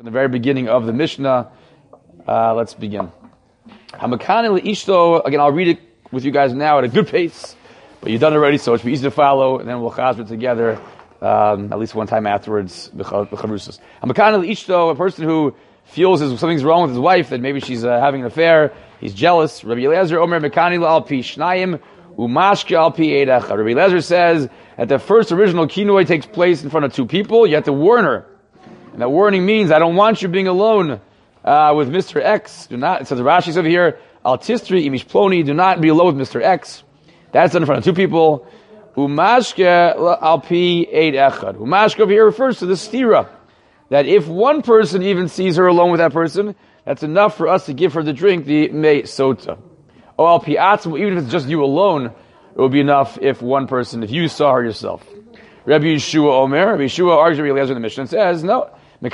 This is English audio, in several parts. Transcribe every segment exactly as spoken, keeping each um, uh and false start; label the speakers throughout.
Speaker 1: In the very beginning of the Mishnah, uh, let's begin. Hamakani le'ishto. Again, I'll read it with you guys now at a good pace, but you've done it already, so it should be easy to follow, and then we'll chazr it together um, at least one time afterwards. B'charusas. Hamakani le'ishto, a person who feels as something's wrong with his wife, that maybe she's uh, having an affair, he's jealous. Rabbi Eliezer Omer Makani le'al pi shnayim umashke al pi eidach. Rabbi Eliezer says that the first original kinoi takes place in front of two people. You have to warn her. And that warning means, I don't want you being alone uh, with Mister X. Do not, it says the Rashi's over here, Al Tistri imish ploni, do not be alone with Mister X. That's done in front of two people. Umashke al pi eid echad. Umashke over here refers to the stira. That if one person even sees her alone with that person, that's enough for us to give her the drink, the mei sota. O al pi atzmo, even if it's just you alone, it would be enough if one person, if you saw her yourself. Rabbi Yeshua Omer, Rabbi Yeshua argues with Rabbi Eliezer in the Mishnah and says, no, you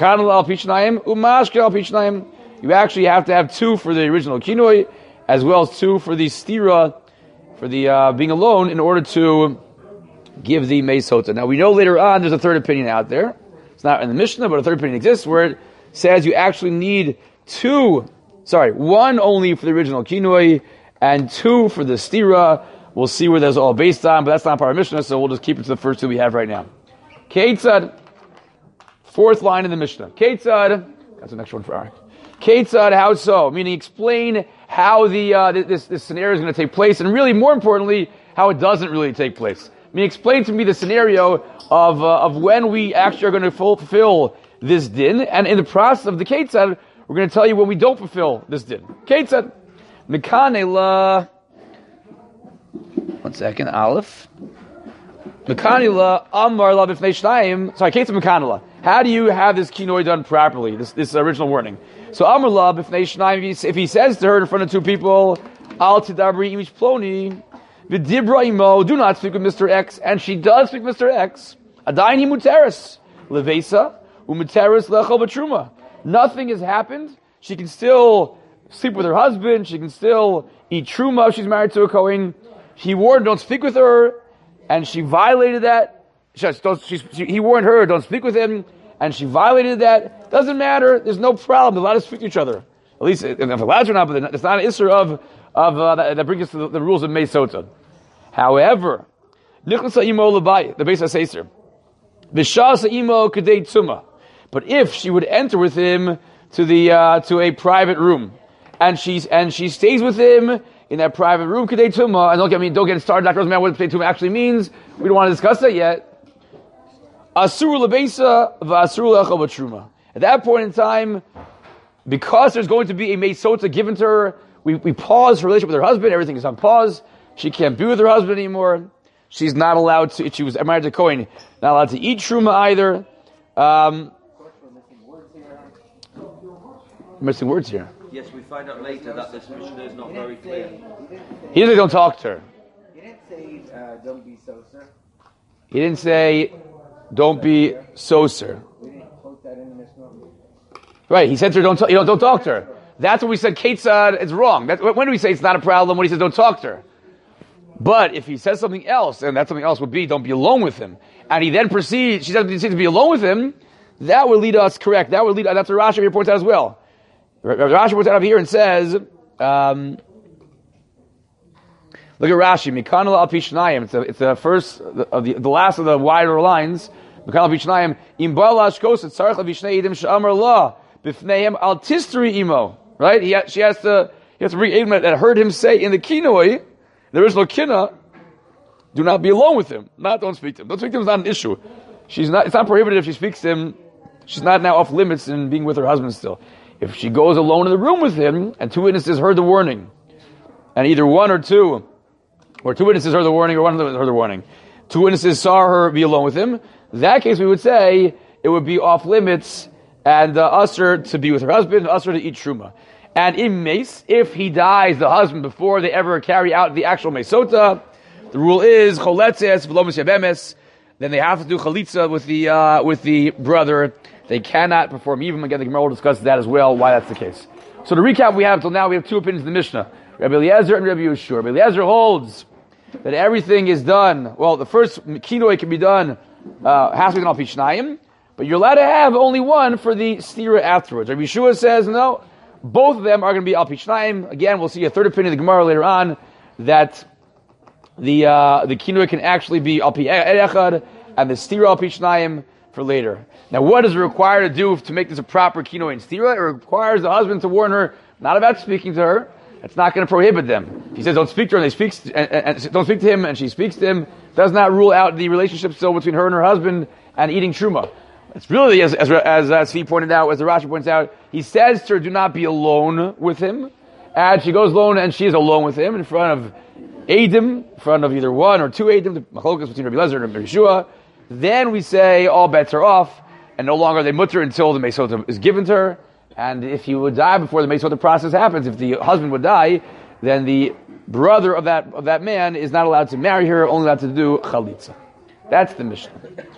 Speaker 1: actually have to have two for the original kinoi, as well as two for the stira, for the uh, being alone, in order to give the meisota. Now we know later on there's a third opinion out there. It's not in the Mishnah, but a third opinion exists where it says you actually need two, sorry, one only for the original kinoi, and two for the stira. We'll see where that's all based on, but that's not part of Mishnah, so we'll just keep it to the first two we have right now. Ketzad. Fourth line in the Mishnah. Ketzad, that's the next one for Arik. Ketzad, how so? Meaning, explain how the uh, this this scenario is going to take place, and really, more importantly, how it doesn't really take place. I mean, explain to me the scenario of uh, of when we actually are going to fulfill this din, and in the process of the Ketzad, we're going to tell you when we don't fulfill this din. Ketzad, Mekanela. One second, Aleph. Mekanela Amar La B'fnei Shnayim. Sorry, Ketzad Mekanela. How do you have this kinoi done properly? This this original warning. So Amar La B'fnei Shnayim. If he says to her in front of two people, Al Tidabri Imish Ploni, V'Dibra Imo, do not speak with Mister X, and she does speak with Mister X. Adayin Muteris Levesa Umuteris Lechol B'Truma. Nothing has happened. She can still sleep with her husband. She can still eat truma if she's married to a Kohen. He warned, don't speak with her, and she violated that. She, she, she, he warned her, don't speak with him, and she violated that. Doesn't matter. There's no problem. They're allowed to speak to each other. At least, if they're allowed or not, but it's not an issur of, of uh, that, that brings us to the, the rules of Meisota. However, Nichlasa imo l'bayit, the base of Seiser. V'shasa imo kadei tzuma. But if she would enter with him to the uh, to a private room, and she's and she stays with him in that private room, kadei tzuma, and don't get me, don't get started. Doctor doesn't matter what kadei tzuma actually means. We don't want to discuss that yet. Asur lebeisa v'asur lechol b'truma. At that point in time, because there's going to be a meisota given to her, we, we pause her relationship with her husband. Everything is on pause. She can't be with her husband anymore. She's not allowed to. She was married to Kohen, not allowed to eat truma either. Um, missing words here.
Speaker 2: Yes, we find out later that this Mishnah is not very clear.
Speaker 1: He didn't say don't talk to her.
Speaker 3: He didn't say uh, don't be so, sir.
Speaker 1: He didn't say don't be so, sir.
Speaker 3: We didn't quote that in the Mishnah.
Speaker 1: Right, he said to her, don't, talk, you know, don't talk to her. That's what we said, Ketzad, it's wrong. That, when do we say it's not a problem? When he says don't talk to her. But if he says something else, and that something else would be don't be alone with him, and he then proceeds, she doesn't proceed to be alone with him, that would lead us correct. That would lead, that's what Rashi reports out as well. Rashi reports out over here and says, um, look at Rashi, Mikanal al Pishnayim. It's, it's the first, of the, the last of the wider lines. Mikanal al Pishnayim. Im balash koset sarach avishnei idim she'amar la b'fneihem al tistri imo. Right? He, she has to, he has to bring Edom that heard him say in the kinoi, there is no kina, do not be alone with him. Not don't speak to him. Don't speak to him is not an issue. She's not, it's not prohibited if she speaks to him. She's not now off limits in being with her husband still. If she goes alone in the room with him, and two witnesses heard the warning, and either one or two, or two witnesses heard the warning, or one of them heard the warning, two witnesses saw her be alone with him, in that case we would say it would be off limits, and uh, usher to be with her husband, usher to eat truma. And in Mace, if he dies, the husband, before they ever carry out the actual Mesota, the rule is, choletzes v'lo misyabemes, then they have to do chalitza with the, uh, with the brother. They cannot perform even. Again, the Gemara will discuss that as well, why that's the case. So to recap, we have until now, we have two opinions in the Mishnah. Rabbi Eliezer and Rabbi Yeshua. Rabbi Eliezer holds that everything is done, well, the first kinoi can be done, uh, has to be done al pi shnayim, but you're allowed to have only one for the stira afterwards. Rabbi Yeshua says no, both of them are going to be al pi shnayim. Again, we'll see a third opinion of the Gemara later on that the uh, the kinui can actually be al pi echad and the stira al pi shnayim for later. Now, what is it required to do to make this a proper kinui and stira? It requires the husband to warn her not about speaking to her. It's not going to prohibit them. If he says don't speak to her, and they speaks and, and, and don't speak to him, and she speaks to him, does not rule out the relationship still between her and her husband and eating truma. It's really, as as as, as Svi pointed out, as the Rashi points out, he says to her, "Do not be alone with him," and she goes alone, and she is alone with him in front of Eidim, in front of either one or two Eidim, the machlokas between Rabbi Lezer and Rabbi Yeshua. Then we say all bets are off, and no longer they mutter until the meisota is given to her. And if he would die before the meisota process happens, if the husband would die, then the brother of that of that man is not allowed to marry her, only allowed to do chalitza. That's the Mishnah.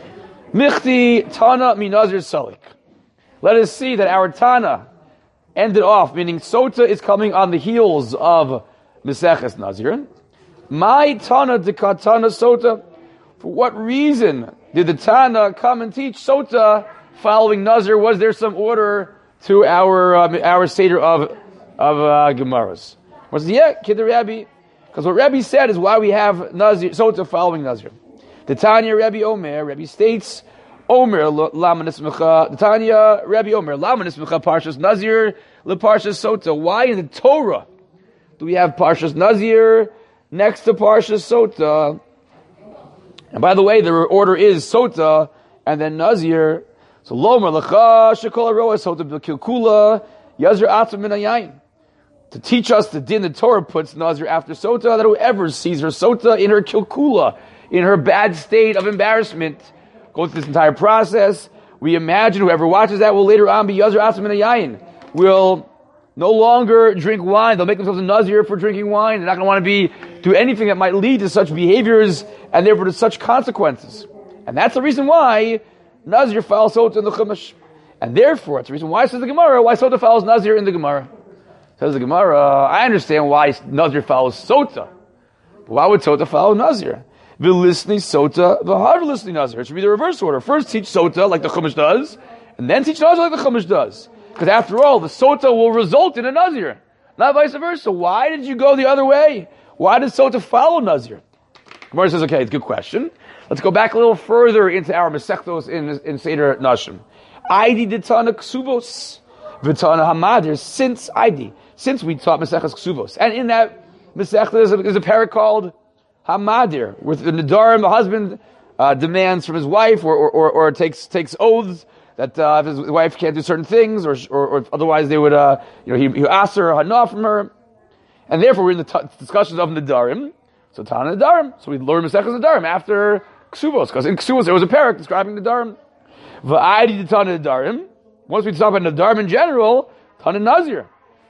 Speaker 1: Michti Tana Minazir Salik. Let us see that our Tana ended off, meaning Sota is coming on the heels of Meseches Nazir. My Tana de Katana Sota. For what reason did the Tana come and teach Sota following Nazir? Was there some order to our um, our Seder of of uh, Gemaras? Was yeah, Kid the Rabbi. Because what Rabbi said is why we have Nazir Sota following Nazir. The Tanya Rabbi Omer, Rabbi states, Omer Lama Nismecha, the Tanya Rabbi Omer Lama Nismecha Parshas Nazir Le Parshas Sota. Why in the Torah do we have Parshas Nazir next to Parshas Sota? And by the way, the order is Sota and then Nazir. So Lomer Lecha Shekol Aroa Sota B'Kilkula Yazir Atzim Min Hayayin. To teach us the din the Torah puts Nazir after Sota, that whoever sees her Sota in her Kilkula, in her bad state of embarrassment, go through this entire process. We imagine whoever watches that will later on be Yazir Atzim Min Hayayin, will no longer drink wine. They'll make themselves a Nazir for drinking wine. They're not going to want to be do anything that might lead to such behaviors and therefore to such consequences. And that's the reason why Nazir follows Sota in the Chumash. And therefore, it's the reason why, says the Gemara, why Sota follows Nazir in the Gemara. Says the Gemara, I understand why Nazir follows Sota. But why would Sota follow Nazir? V'lisni Sota, v'har v'lisni Nazir. It should be the reverse order. First teach Sota like the Chumash does, and then teach Nazir like the Chumash does. Because after all, the Sota will result in a Nazir, not vice versa. Why did you go the other way? Why did Sota follow Nazir? Gemara says, okay, it's a good question. Let's go back a little further into our Masechtos in, in Seder Nashim. Aidi ditana ksuvos, v'tana hamadir, since Aidi, since we taught Maseches Ksuvos. And in that Masechta there's a, there's a parak called Hamadir, with the Nadarim, the husband uh, demands from his wife, or or, or, or takes takes oaths that uh, if his wife can't do certain things, or or, or otherwise they would, uh, you know, he, he asks her hana from her, and therefore we're in the t- discussions of Nadarim. So Tana Nadarim, so we learn Maseches Nadarim after Ksuvos, because in Ksuvos there was a parak describing Nadarim. Va'adi Tana Nadarim. Once we talk about Nadarim in general, Tana Nazir.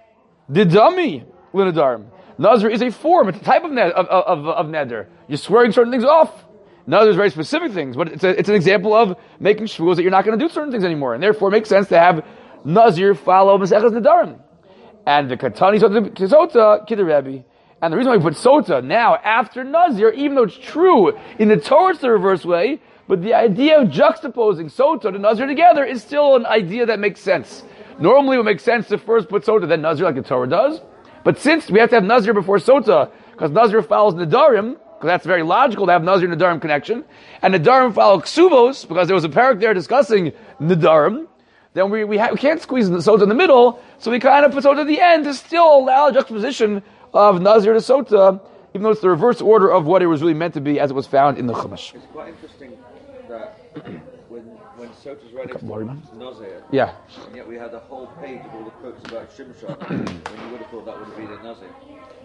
Speaker 1: Didami Linadarim. Nazir is a form, it's a type of, ned, of, of, of neder. You're swearing certain things off. Nazir is very specific things, but it's, a, it's an example of making shvuos that you're not going to do certain things anymore. And therefore it makes sense to have Nazir follow Maseches Nadarim. And the Katani Sota Kidder Rebbe. And the reason why we put Sota now after Nazir, even though it's true in the Torah, it's the reverse way, but the idea of juxtaposing Sota and Nazir together is still an idea that makes sense. Normally it would make sense to first put Sota, then Nazir, like the Torah does. But since we have to have Nazir before Sota, because Nazir follows Nadarim, because that's very logical to have Nazir and Nadarim connection, and Nadarim follow Ksuvos, because there was a parak there discussing Nadarim, then we we, ha- we can't squeeze the Sota in the middle, so we kind of put Sota at the end to still allow juxtaposition of Nazir to Sota, even though it's the reverse order of what it was really meant to be as it was found in the Chumash.
Speaker 2: It's quite interesting that when when Sota's ready to Nazir,
Speaker 1: yeah.
Speaker 2: and yet we had a whole page of all the quotes about Shimshon, when you would have thought that would have been a Nazir.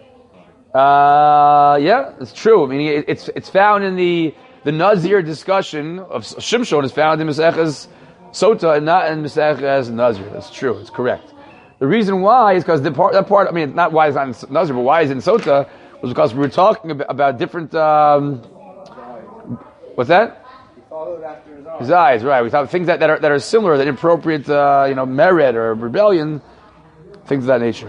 Speaker 1: Uh, yeah, it's true. I mean, it, it's it's found in the the Nazir discussion of Shimshon is found in Maseches Sota and not in Maseches Nazir. That's true. It's correct. The reason why is because the part that part. I mean, not why it's not in Nazir, but why it's in Sota was because we were talking about, about different. Um, what's that?
Speaker 3: He followed after his eyes.
Speaker 1: His eyes, right? We thought things that, that are that are similar, that inappropriate, uh, you know, merit or rebellion, things of that nature.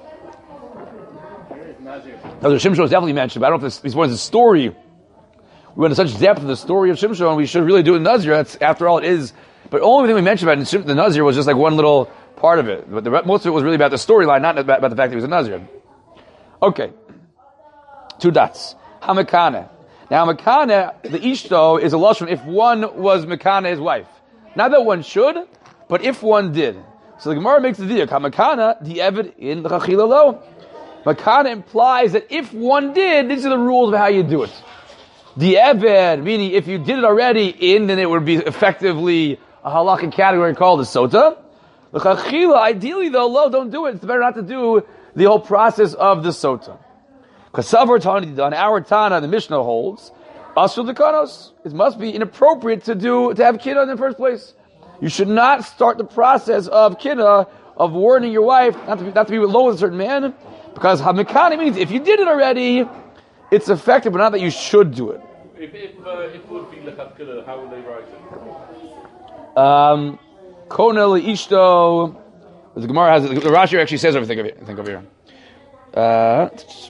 Speaker 1: Now, the Shimshon was definitely mentioned, but I don't know if this, this was a story we went into such depth of the story of Shimshon, we should really do it in Nazir. That's, after all, it is. But the only thing we mentioned about Shim, the Nazir was just like one little part of it. But the, most of it was really about the storyline, not about, about the fact that he was a Nazir. Okay. Two dots. Hamakana. Now, Makana, the Ishto, is a lashon if one was Makana, his wife. Not that one should, but if one did. So the Gemara makes the diuk. Hamakana, the Evid in the Chachila lo. Makana implies that if one did, these are the rules of how you do it. The Evid, meaning if you did it already in, then it would be effectively a halakhic category called the Sota. The Chachila, ideally though, lo, don't do it. It's better not to do the whole process of the Sota. Kasavar Tani, on our Tana, the Mishnah holds, Asur Dekanos. It must be inappropriate to do to have kiddah in the first place. You should not start the process of kiddah, of warning your wife not to be, not to be with low with a certain man, because Hamikani means if you did it already, it's effective, but not that you should do it.
Speaker 4: If if, uh, if it would be lechat kiddah, how would they write it?
Speaker 1: Um, Konel Ishto. The Gemara has the Rashi actually says everything of it. I think over here. Uh,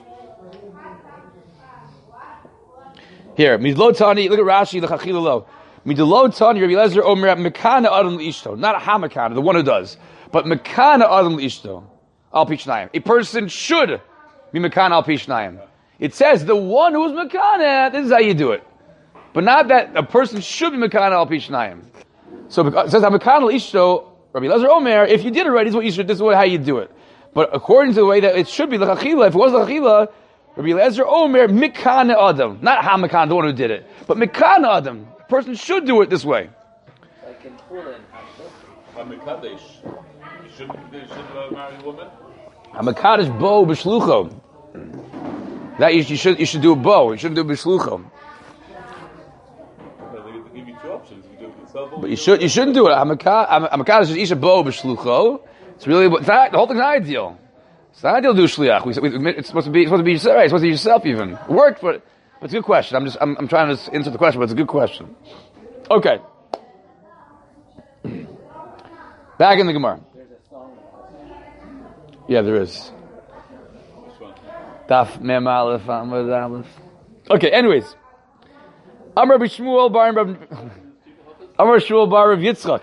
Speaker 1: Here, midlo tani. Look at Rashi. L'chachila lo. Midlo tani. Rabbi Eliezer omer mekana adam l'ishto. Not a hamakana, the one who does, but mekana adam l'ishto. Al pishnayim. A person should be mekana al pishnayim. It says the one who's mekana. This is how you do it, but not that a person should be mekana al pishnayim. So it says mekana l'ishto. Rabbi Eliezer omer. If you did it right, this is what you should. This is what, how you do it. But according to the way that it should be l'chachila, if it was l'chachila, Rabbi Eliezer Omer Mikana Adam, not Hamakan, the one who did it, but Mikana Adam. A person should do it this way.
Speaker 3: Like in Pula and
Speaker 4: Hamikadesh. You shouldn't you should uh, marry a woman.
Speaker 1: Hamakadesh bo b'shlucho. That you, you should you should do a bo. You shouldn't do b'shlucho.
Speaker 4: They give you two options. You do it yourself. Or
Speaker 1: But you should you shouldn't do it. Hamakadesh is isha bo b'shlucho. It's really it's not, the whole thing's not ideal. It's not ideal to do shliach. We, we, it's supposed to be it's supposed to be yourself. Right? It's supposed to be yourself even. It worked, but but it's a good question. I'm just I'm, I'm trying to answer the question, but it's a good question. Okay. Back in the Gemara.
Speaker 3: there's a song.
Speaker 1: Yeah, there is. Daf Mem Aleph Amud Aleph. Okay. Anyways, Amar B'Shmuel Bar Amar Shmuel Bar Rav Yitzchak.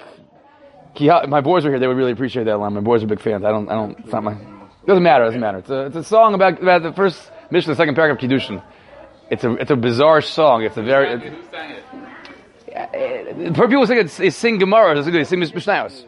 Speaker 1: My boys are here. They would really appreciate that line. My boys are big fans. I don't. I don't. It's not my. It doesn't matter. It doesn't matter. It's a, it's a song about, about the first Mishnah, the second paragraph of Kiddushin. It's a it's a bizarre song. It's a very. It's,
Speaker 4: who sang it?
Speaker 1: uh, for people sing it, they sing Gemara. They sing Mishnayos.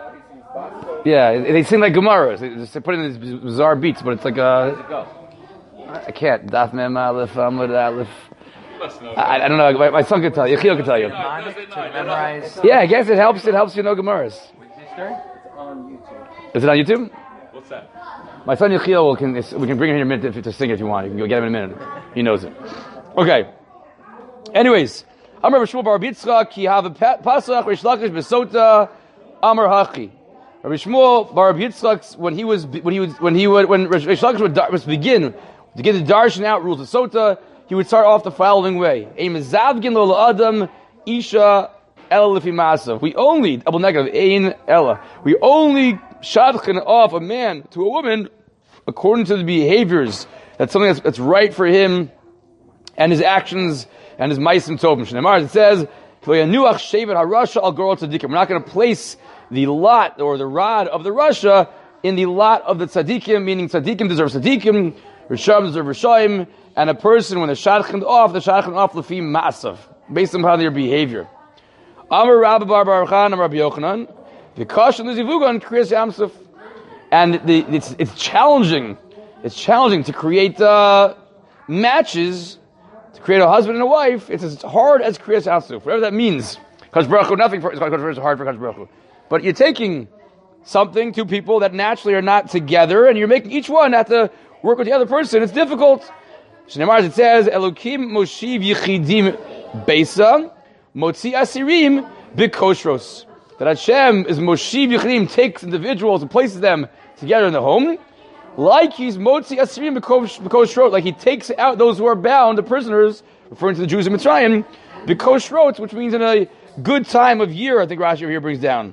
Speaker 1: Yeah, they sing like Gemaras. They just put in these bizarre beats, but it's like a. I can't. Daf Mem Aleph Amud Aleph. I, I don't know. My, my son can tell you. Yechiel can tell you.
Speaker 3: To memorize.
Speaker 1: Yeah, I guess it helps. It helps you know Gemaras.
Speaker 3: It's on YouTube.
Speaker 1: Is it on YouTube?
Speaker 4: What's that?
Speaker 1: My son Yechiel will can we can bring him here in a minute to, to sing if you want. You can go get him in a minute. He knows it. Okay. Anyways, Amar Shmuel Bar Yitzchak ki have a pasach Rish Lakish besota Amar Hachi. Rabbi Shmuel Bar Yitzchak when he was when he was when he would when Rish Lakish would, would begin to get the darshan out rules of sota, he would start off the following way: Ein mezavgin lo adam isha el lefi ma'asav. We only double negative ein ella. We only shadchan off a man to a woman according to the behaviors. That's something that's, that's right for him and his actions and his ma'asim tovim. Shneimar, it says, "We're not going to place the lot or the rod of the rasha in the lot of the tzaddikim, meaning tzaddikim deserve tzaddikim, rishayim deserve rishayim, and a person when they're shadchan off, they're shadchan off lefi ma'asav, based upon their behavior." Amar Rabbi Bar Bar Khan, Rabbi Yochanan. The caution is Yivugan Kriyas Yamsuf, and the, it's it's challenging. It's challenging to create uh, matches, to create a husband and a wife. It's as hard as Kriyas Yamsuf, whatever that means. Kadosh Baruch Hu, nothing for it's hard for Kadosh Baruch Hu. But you're taking something, two people that naturally are not together, and you're making each one have to work with the other person. It's difficult. Shneimar, it says Elokim Moshiv Yichidim Beisa Motzi Asirim Bikoshros. That Hashem is Moshiv Yichidim, takes individuals and places them together in the home, like he's Motzi Asirim Bikoshros, like he takes out those who are bound, the prisoners, referring to the Jews in Mitzrayim, Bikoshros, which means in a good time of year. I think Rashi over here brings down.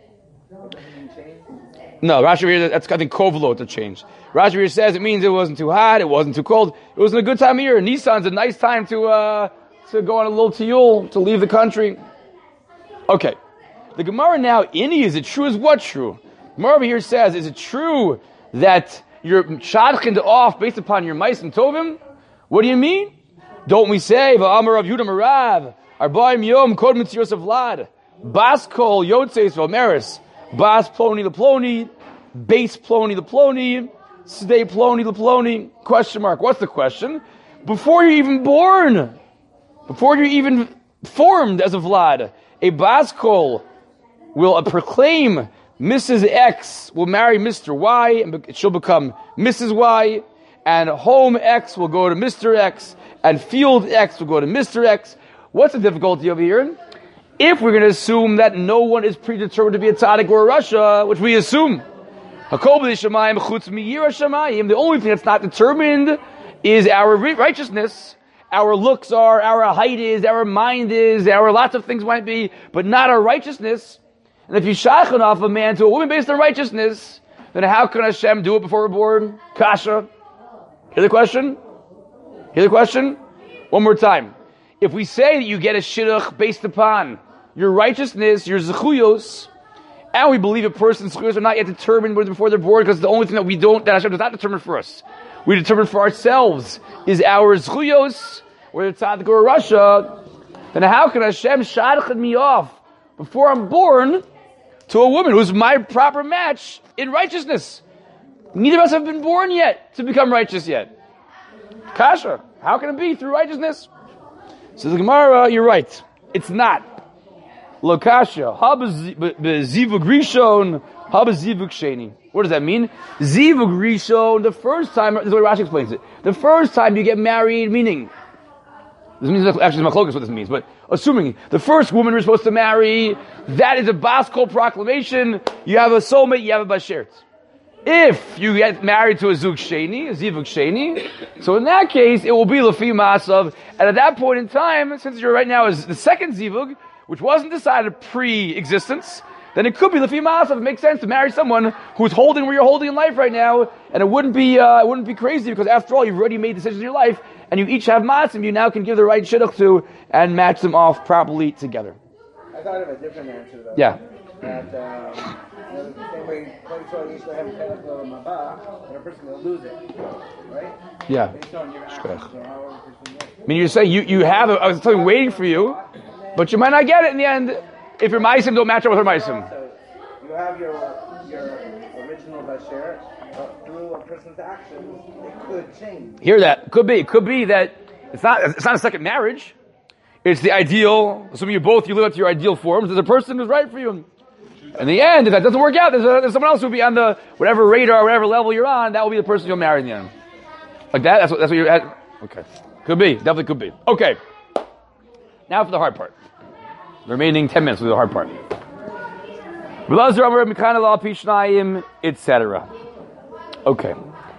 Speaker 1: No, Rashi over here, that's I think Kovlo to change. Rashi over here says it means it wasn't too hot, it wasn't too cold, it was in a good time of year. Nisan's a nice time to uh, to go on a little tiyul, to leave the country. Okay. The Gemara now, Inni, is it true? Is what true? Gemara over here says, is it true that you're shadchined off based upon your mice and tovim? What do you mean? Don't we say, V'amar Rav Yehuda Marav, Arba'im Yom Kod Mitziros Vlad, Bas Kol Yotzeis V'Omeris, Bas Ploni Leploni, Base Ploni Leploni, Stay Ploni Leploni? Question mark. What's the question? Before you're even born, before you're even formed as a Vlad, a Bas Kol will uh, proclaim Missus X will marry Mister Y, and she'll become Missus Y, and home X will go to Mister X, and field X will go to Mister X. What's the difficulty over here? If we're going to assume that no one is predetermined to be a tzaddik or a rasha, which we assume, the only thing that's not determined is our righteousness. Our looks are, our height is, our mind is, our lots of things might be, but not our righteousness. And if you shachan off a man to a woman based on righteousness, then how can Hashem do it before we're born? Kasha. Hear the question? Hear the question? One more time. If we say that you get a shidduch based upon your righteousness, your zechuyos, and we believe a person's zechuyos are not yet determined before they're born, because the only thing that we don't, that Hashem does not determine for us, we determine for ourselves, is our zechuyos, whether it's tzaddik or a rasha, then how can Hashem shadchan me off before I'm born to a woman who's my proper match in righteousness? Neither of us have been born yet to become righteous yet. Kasha, how can it be through righteousness? So the Gemara, you're right. It's not. Lo kasha, zivug rishon, haba zivug sheni. What does that mean? Zivug rishon, the first time, this is the way Rashi explains it. The first time you get married, meaning, this means actually machlokas what this means, but assuming the first woman you're supposed to marry, that is a Bas Kol proclamation. You have a soulmate, you have a bashert. If you get married to a zug sheni, a zivug sheni, so in that case it will be lefi masav, and at that point in time, since you're right now is the second zivug, which wasn't decided pre-existence, then it could be lefi masav. It makes sense to marry someone who's holding where you're holding in life right now, and it wouldn't be uh, it wouldn't be crazy, because after all you've already made decisions in your life, and you each have masim, you now can give the right shidduch to and match them off properly together.
Speaker 5: I thought of a different answer though.
Speaker 1: Yeah.
Speaker 5: That um, you know, the same way Klal used to have Pelech Mabah, and a person will lose it, right?
Speaker 1: Yeah.
Speaker 5: Based on your actions or however the person is.
Speaker 1: I mean, you're saying you, you have, a, I was telling you, waiting for you, but you might not get it in the end if your maisim don't match up with her maisim.
Speaker 5: So you have your your original basher, but through a person's actions, it could change.
Speaker 1: Hear that? Could be. Could be that it's not. It's not a second marriage. It's the ideal. Assuming you both you live up to your ideal forms. There's a person who's right for you. In the end, if that doesn't work out, there's, a, there's someone else who'll be on the whatever radar, whatever level you're on. That will be the person you'll marry in the end. Like that. That's what. That's what you're at. Okay. Could be. Definitely could be. Okay. Now for the hard part. The remaining ten minutes will be the hard part. et cetera. Okay.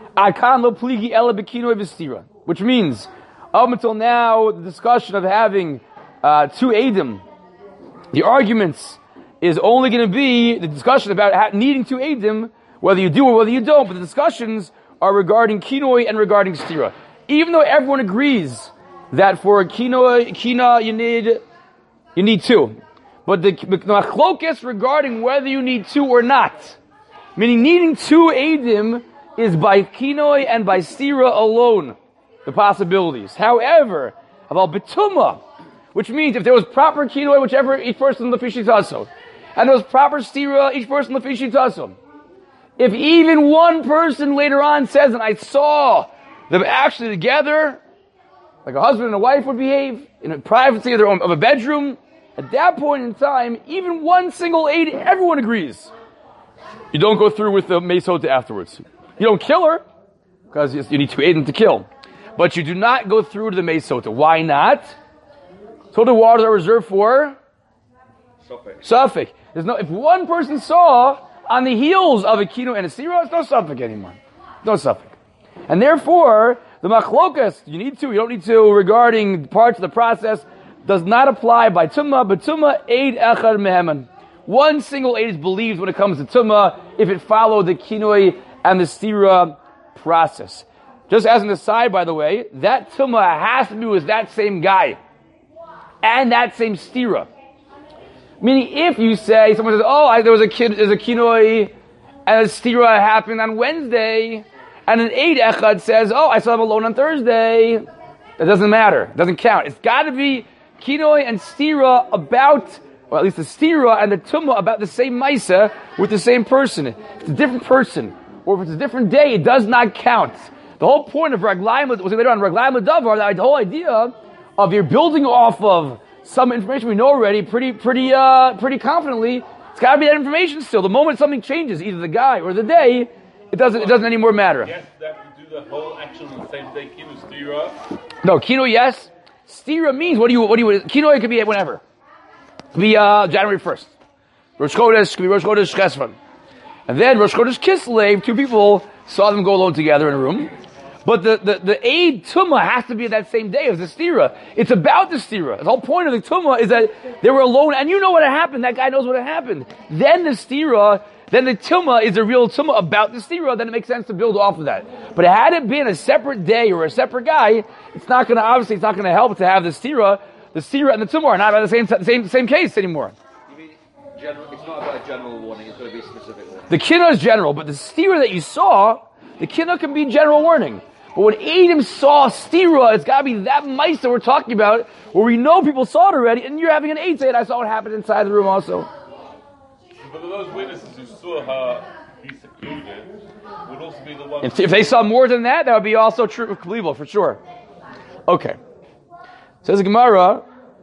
Speaker 1: Which means, up until now, the discussion of having uh, two Eidim, the arguments is only going to be the discussion about ha- needing two Eidim, whether you do or whether you don't, but the discussions are regarding Kinoi and regarding Stira. Even though everyone agrees that for a Kinoi, Kina you need, you need two. But the machlokes regarding whether you need two or not, meaning needing two Eidim, is by Kinoi and by Stira alone, the possibilities. However, about Betuma, which means if there was proper Kinoi, whichever each person lefishi taso, and there was proper Stira, each person lefishi taso. If even one person later on says, and I saw them actually together, like a husband and a wife would behave, in a privacy of their own, of a bedroom, at that point in time, even one single aid, everyone agrees. You don't go through with the Mesota afterwards. You don't kill her, because you need to aid them to kill. But you do not go through to the Mesota. Why not? So the waters are reserved for
Speaker 2: Suffolk.
Speaker 1: Suffolk. There's no, if one person saw on the heels of a Kino and a Sira, it's no Suffolk anymore. No Suffolk. And therefore, the Machlokas, you need to, you don't need to, regarding parts of the process, does not apply by Tumma, but Tumma aid Echad Meheman. One single aid is believed when it comes to Tumma if it followed the Kinoi and the Stira process. Just as an aside, by the way, that Tumma has to be with that same guy. and that same stira. Meaning, if you say, someone says, oh, I, there was a kid, there's a kinoi, and a stira happened on Wednesday, and an eid echad says, oh, I saw him alone on Thursday, that doesn't matter. It doesn't count. It's got to be kinoi and stira about, or at least the stira and the tumma about the same maisa with the same person. If it's a different person, or if it's a different day, it does not count. The whole point of Raglayim, we'll say later on, Raglayim L'Davar, the whole idea of you're building off of some information we know already pretty, pretty, uh, pretty confidently. It's got to be that information still. The moment something changes, either the guy or the day, it doesn't, it doesn't anymore matter.
Speaker 4: Yes, that to do the whole action on the same day. Kino stira.
Speaker 1: No, kino, yes. Stira means, what do you, what do you, kino, it could be whenever. It could be, uh, January first. Rosh Chodesh, could be Rosh Chodesh Chesvan. And then Rosh Chodesh Kislev, two people saw them go alone together in a room. But the, the, the Eid Tumah has to be that same day as the Stira. It's about the Stira. The whole point of the Tumah is that they were alone, and you know what happened. That guy knows what happened. Then the Stira, then the Tumah is a real Tumah about the Stira, then it makes sense to build off of that. But had it been a separate day or a separate guy, it's not gonna, obviously, it's not gonna help to have the Stira. The Stira and the Tumah are not about the same, same, same case anymore.
Speaker 2: You mean general, it's not about a general warning, it's got to be a specific one.
Speaker 1: The Kinnah is general, but the Stira that you saw, the Kinnah can be general warning. But when Adam saw Stira, it's got to be that mice that we're talking about, where we know people saw it already, and you're having an eight say it. I saw what happened inside the room also.
Speaker 4: But those witnesses who saw her be secluded would also be the ones.
Speaker 1: If, if they saw more than that, that would be also true, believable for sure. Okay. Says the Gemara,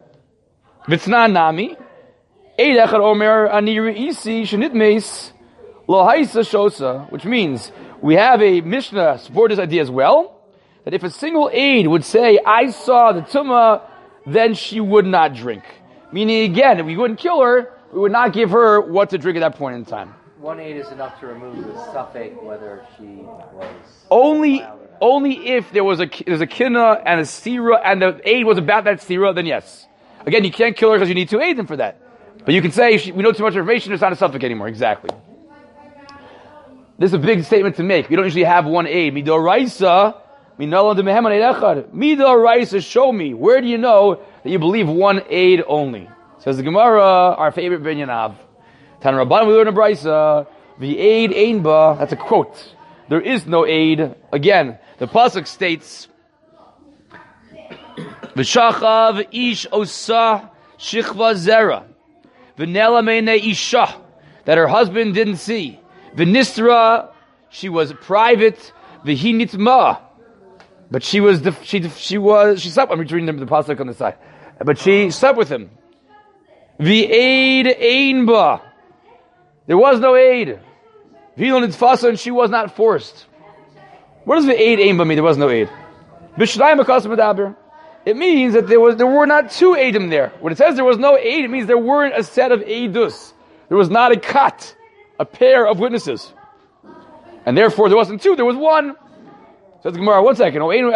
Speaker 1: Vitzna Nami, Eid Echad Omer Ani Reisi Shenitmeis Lo Haisa Shosa, which means we have a Mishnah support this idea as well, that if a single aid would say, I saw the Tumah, then she would not drink. Meaning, again, if we wouldn't kill her, we would not give her what to drink at that point in time.
Speaker 3: One aid is enough to remove the suffix whether she was
Speaker 1: Only
Speaker 3: wild or not.
Speaker 1: only if there was a there's a kinna and a stira, and the aid was about that stira, then yes. Again, you can't kill her because you need two aids for that. But you can say, she, we know too much information, it's not a suffix anymore. Exactly. This is a big statement to make. We don't usually have one aid. Midoraisa, minalon de mehem aid echad. Midoraisa, show me. Where do you know that you believe one aid only? Says the Gemara, our favorite binyanav. Tan Rabban, we learn a brisa. The aid ein ba. That's a quote. There is no aid. Again, the pasuk states, V'shachav ish osa shichva zera. V'nela meine isha. That her husband didn't see. V'nistra, she was private. V'hi nitma, but she was def- she def- she was she slept. I'm reading the, the pasuk on the side, but she slept with him. V'aid ein ba, there was no aid. V'ilon nitfasa, and she was not forced. What does v'aid ein ba mean? There was no aid. B'shnayim akas medaber. It means that there was there were not two aidim there. When it says there was no aid, it means there weren't a set of aidus. There was not a kat, a pair of witnesses. And therefore there wasn't two, there was one. Says the Gemara, one second. Or maybe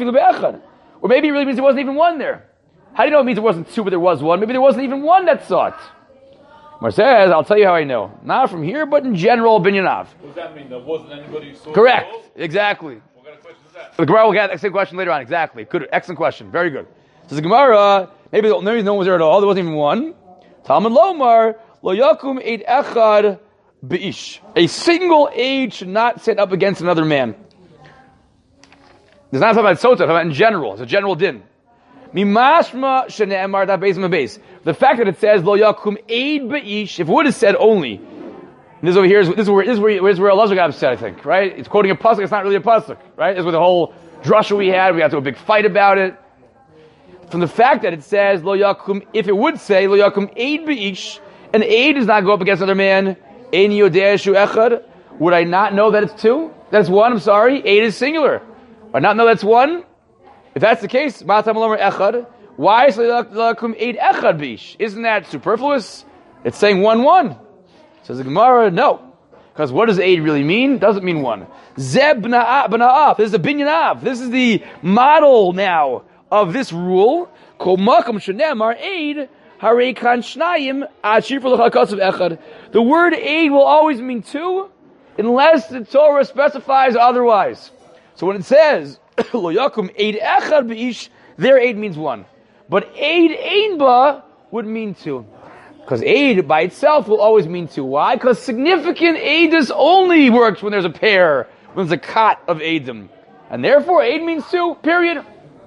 Speaker 1: it really means there wasn't even one there. How do you know it means there wasn't two, but there was one? Maybe there wasn't even one that saw it. Gemara says, I'll tell you how I know. Not from here, but in general, binyanav.
Speaker 4: What does that mean? There wasn't anybody who saw
Speaker 1: Correct.
Speaker 4: it?
Speaker 1: Exactly.
Speaker 4: What kind of question is that?
Speaker 1: The Gemara will get the same question later on. Exactly. Good. Excellent question. Very good. Says the Gemara, maybe, maybe no one was there at all. There wasn't even one. Talmud Lomar, lo yakum eid echad beish. A single aid should not sit up against another man. There's not talking about sota, it's talking about in general. It's a general din. Mimashma shene'emar da beis base. The fact that it says lo yakum eid beish, if it would have said only, and this over here is this is where this is where, this is where Elazar got upset, I think, right? It's quoting a pasuk. It's not really a pasuk, right? This is where the whole drasha we had. We got to a big fight about it. From the fact that it says lo yakum, if it would say lo yakum eid beish, an aid does not go up against another man. Ein yodeh shu echad. Would I not know that it's two? That's one. I'm sorry. Aid is singular. Would I not know that's one? If that's the case, matam lomer echad. Why is lo yakum eid echad beish? Isn't that superfluous? It's saying one one. Says the Gemara, no. Because what does aid really mean? Doesn't mean one. Zeb b'na'af. This is a binyanav. This is the model now of this rule. Kol makom shenemar aid harei kan shnayim ashir v'lachakasav echad. The word aid will always mean two, unless the Torah specifies otherwise. So when it says lo yakum aid echad beish, their aid means one. But aid einba would mean two. Because aid by itself will always mean two. Why? Because significant aidus only works when there's a pair, when there's a kot of aidim. And therefore aid means two, period.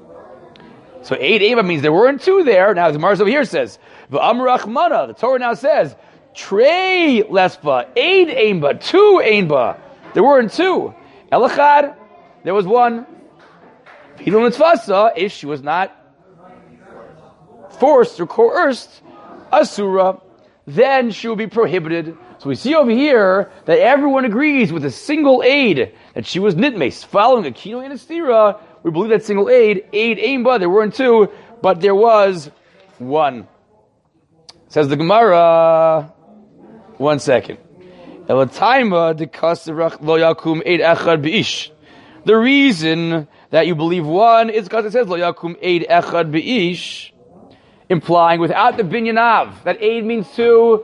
Speaker 1: So aid einba means there weren't two there. Now the Gemara over here says, V'amrachmana, the Torah now says, Trey lespa, aid einba, two einba. There weren't two. Elachad, there was one. Hilul Nitzvasa, if she was not forced or coerced, asura, then she will be prohibited. So we see over here that everyone agrees with a single aid that she was nitmes, following a kino and a stira. We believe that single aid, aid einba, there weren't two, but there was one. Says the Gemara, one second. Elataima de kasirach lo yakum aid echad beish. The reason that you believe one is because it says lo yakum aid echad beish, implying without the binyanav that aid means two.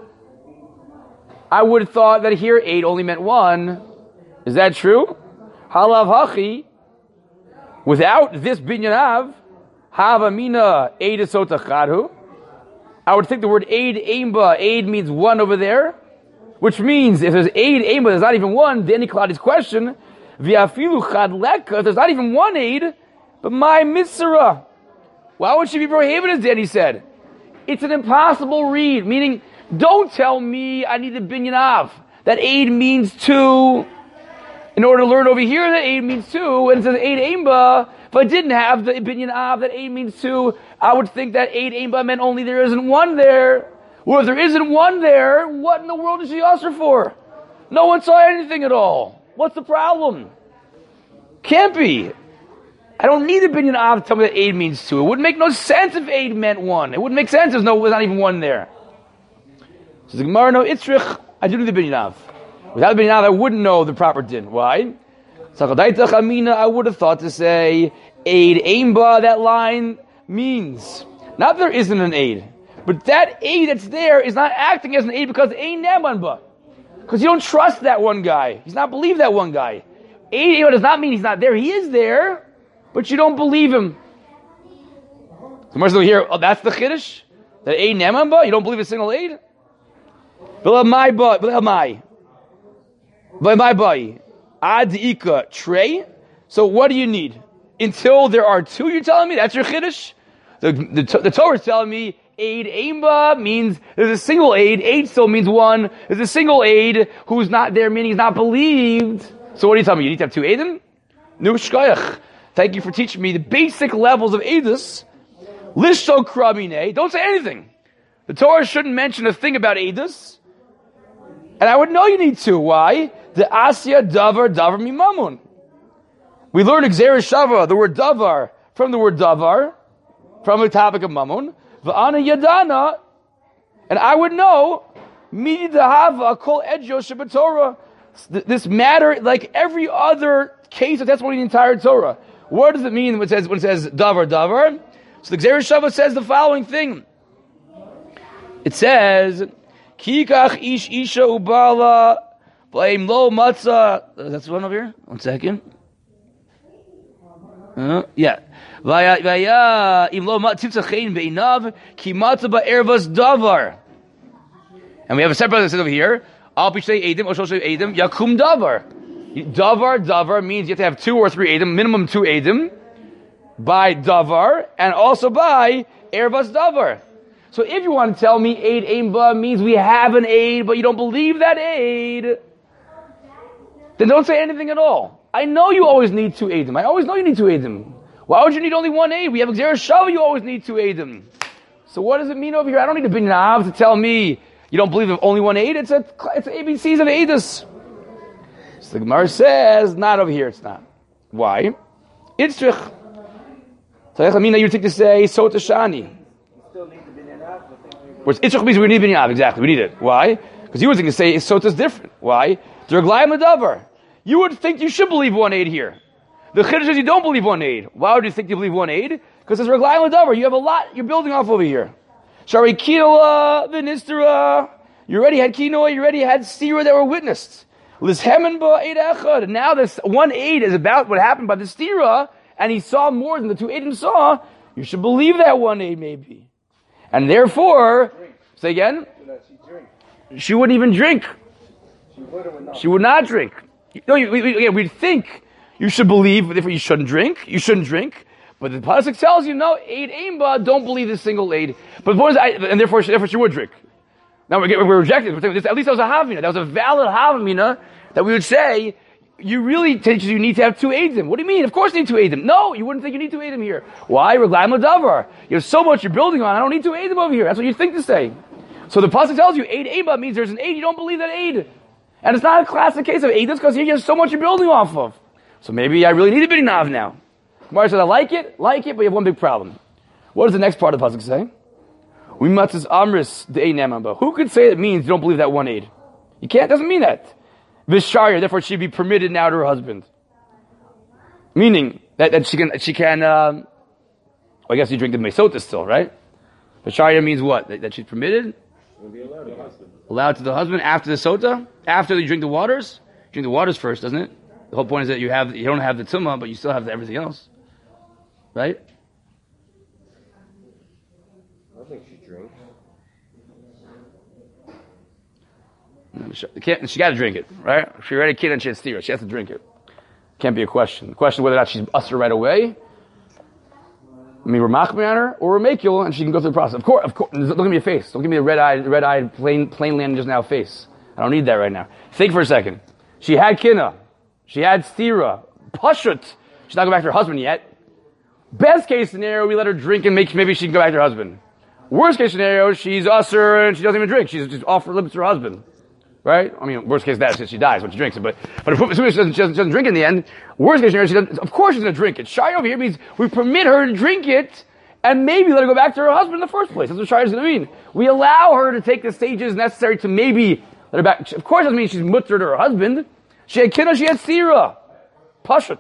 Speaker 1: I would have thought that here aid only meant one. Is that true? Halav hachi. Without this binyanav, hava mina aid esotachadhu. I would think the word aid einba, aid means one over there, which means if there's aid einba, there's not even one. Then Nikladi's question, v'afilu chad leka, there's not even one aid, but my mitzvah. Why would she be prohibited, Danny said? It's an impossible read, meaning, don't tell me I need a binyanav, that aid means two. In order to learn over here that aid means two, and it says aid einba, if I didn't have the binyanav that aid means two, I would think that aid einba meant only there isn't one there. Well, if there isn't one there, what in the world is she usher for? No one saw anything at all. What's the problem? Can't be. I don't need a binyanav to tell me that aid means two. It wouldn't make no sense if aid meant one. It wouldn't make sense if no, there's not even one there. So the Gemara, no, itzrich, I do need the binyanav. Without the binyanav, I wouldn't know the proper din. Why? I would have thought to say, aid einba, that line means, not there isn't an aid, but that aid that's there is not acting as an aid because aid nemanba. Because you don't trust that one guy. He's not believe that one guy. Aid einba does not mean he's not there. He is there, but you don't believe him. So much here, oh, that's the chiddush? That aid nemanba? You don't believe a single aid? B'lamai ba, b'lamai. B'lamai ba. Ad ika trey. So what do you need? Until there are two, you're telling me? That's your chiddush? The, the, the Torah is telling me aid einba means there's a single aid. Aid still means one. There's a single aid who's not there, meaning he's not believed. So what are you telling me? You need to have two aidim? Nu shkoyach. Thank you for teaching me the basic levels of aidus. Lishto kramine. Don't say anything. The Torah shouldn't mention a thing about aidus. And I would know you need two. Why? The asya davar davar mimamun. We learn Gzeira Shava, the word davar, from the word davar, from the topic of mamun. V'ana yadana, and I would know, midi dahava kol edjo shebatorah. This matter, like every other case of testimony in the entire Torah. What does it mean when it says when it says davar davar? So the Gzeira Shava says the following thing. It says, Kikach ish isha ubala blame lo matzah. That's the one over here. One second. Uh, yeah. Vaya vaya im lo matzah tzchain beinav ki matzah ba'ervas davar. And we have a separate that says over here. Al pishtei edim or shoshay edim yakum davar. Davar davar means you have to have two or three edim, minimum two edim, by davar and also by ervas davar. So if you want to tell me aid einba means we have an aid, but you don't believe that aid, then don't say anything at all. I know you always need two aidim. I always know you need two aidim. Why would you need only one aid? We have Gzeira Shava, you always need two aidim. So what does it mean over here? I don't need a binyav to tell me you don't believe in only one aid. It's a, it's A B Cs of aidus. So the Gemara says, not over here, it's not. Why? It's trich. So I mean, you think to say, sota shani. Whereas Itzchak means we need binyav, exactly, we need it. Why? Because you would think to say Sota is different. Why? Derglayim Ladavar. You would think you should believe one aid here. The Chiddush says you don't believe one aid. Why would you think you believe one aid? Because it's Derglayim Ladavar. You have a lot you're building off over here. Shari Kinoa, Vinistera. You already had Kinoa, you already had Stira that were witnessed. Lizhemen ba aid echad. And now this one aid is about what happened by the Stira, and he saw more than the two aidim saw. You should believe that one aid maybe. And therefore, say again? She wouldn't even drink.
Speaker 5: She would or would not.
Speaker 1: She would not drink. No, you, we, we, again, we'd think you should believe, therefore you shouldn't drink. You shouldn't drink. But the pasuk tells you, no, aid aimba, don't believe this single aid. But the point is, I, and therefore, she, therefore she would drink. Now we're, we're rejected. We're saying, at least that was a havmina. That was a valid havmina that we would say, you really teach you need to have two aidim. What do you mean? Of course you need two aidim. No, you wouldn't think you need two aidim here. Why? Reglaim l'davar. You have so much you're building on. I don't need two aidim over here. That's what you think to say. So the pasuk tells you aid aimba means there's an aid. You don't believe that aid. And it's not a classic case of aid. That's because here you have so much you're building off of. So maybe I really need a big nav now. Gemara said, I like it, like it, but you have one big problem. What does the next part of the pasuk say? We matzis amris de aid namamba. Who could say it means you don't believe that one aid? You can't. It doesn't mean that. Vishariya, therefore she'd be permitted now to her husband. Meaning that, that she can, she can, um, well, I guess you drink the mesota still, right? Vishariya means what? That, that she's permitted? Allowed to the husband after the sota? After you drink the waters? You drink the waters first, doesn't it? The whole point is that you have, you don't have the tumah, but you still have the everything else. Right?
Speaker 2: I think she drinks.
Speaker 1: She, can't, she got to drink it, right? If she already a kid and she has stira, she has to drink it. Can't be a question. The question is whether or not she's usher right away. I mean, we're machmir on her, or we're makil, and she can go through the process. Of course, of course. Don't give me a face. Don't give me a red-eyed, red-eyed, plain, plain land just now face. I don't need that right now. Think for a second. She had kina. She had stira. Pashut. She's not going back to her husband yet. Best case scenario, we let her drink and make, maybe she can go back to her husband. Worst case scenario, she's usher and she doesn't even drink. She's just off her lips to her husband. Right? I mean, worst case that is she dies when she drinks it. But, but if, as soon as she doesn't, she doesn't, she doesn't drink it in the end, worst case scenario, she doesn't, of course she's going to drink it. Shy over here means we permit her to drink it and maybe let her go back to her husband in the first place. That's what Shai is going to mean. We allow her to take the stages necessary to maybe let her back. Of course it doesn't mean she's mutter to her husband. She had kina, she had sira. Pashut.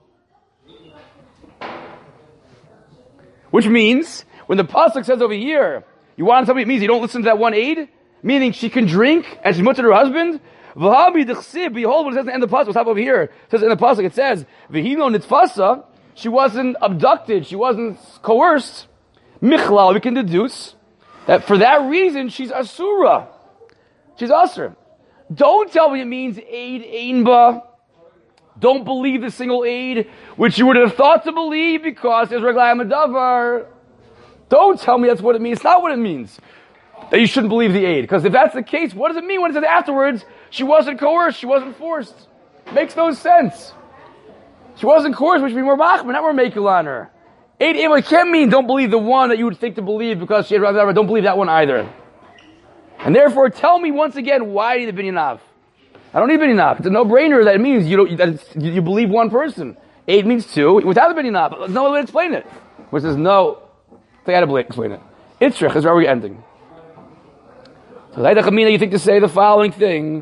Speaker 1: Which means, when the pasuk says over here, you want to tell me it means you don't listen to that one aid? Meaning she can drink and she's mutter to her husband? Behold what it says in the end of the pasuk. What's up over here? It says in the pasuk, it says, V'hino nitfasa, she wasn't abducted, she wasn't coerced. Michlal, we can deduce that for that reason she's asura. She's asur. Don't tell me it means aid ainba. Don't believe the single aid, which you would have thought to believe because there's reglayim adavar. Don't tell me that's what it means. It's not what it means. That you shouldn't believe the aid. Because if that's the case, what does it mean when it says afterwards, she wasn't coerced, she wasn't forced? Makes no sense. She wasn't coerced, which would be more machmir, not more makil on her. Aid ainba can't mean don't believe the one that you would think to believe because she had reglayim adavar. Don't believe that one either. And therefore, tell me once again, why do you need the binyanav? I don't need binyanav. It's a no-brainer that it means you don't, that it's, you believe one person. Eight means two without the binyanav. There's no other way to explain it. Which says no. They had to explain it. Itzrich is where we're ending. So Chamina, you think to say the following thing.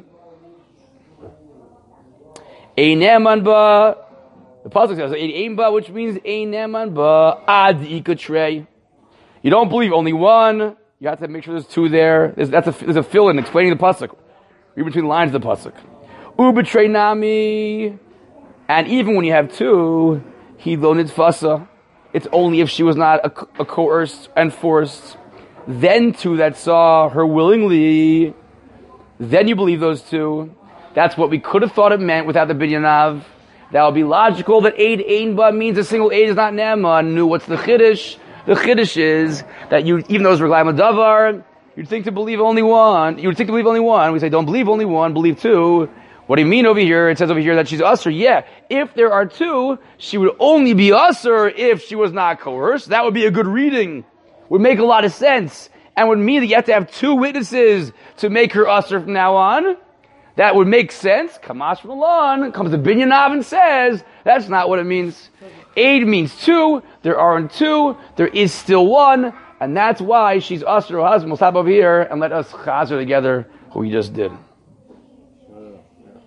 Speaker 1: Eineman ba. The pasuk says ein ba, which means eineman ba ad ikatrei. You don't believe only one. You have to make sure there's two there. There's, that's a, there's a fill-in explaining the pasuk. Read between the lines of the pasuk. Ubetrei nami. And even when you have two, he lo nitfasa. It's only if she was not a, a coerced and forced. Then two that saw her willingly. Then you believe those two. That's what we could have thought it meant without the binyanav. That would be logical that aid ainba means a single aid is not nema. Nu, what's the chiddush? The chiddush is that you, even though it's reglayim adavar, you'd think to believe only one. You would think to believe only one. We say don't believe only one, believe two. What do you mean over here? It says over here that she's usher. Yeah, if there are two, she would only be usher if she was not coerced. That would be a good reading. Would make a lot of sense. And would mean that you have to have two witnesses to make her usher from now on. That would make sense. Kamash from the lawn comes the binyanav and says that's not what it means. Aid means two. There aren't two. There is still one. And that's why she's usher her husband. We'll stop over here and let us chazer together who we just did.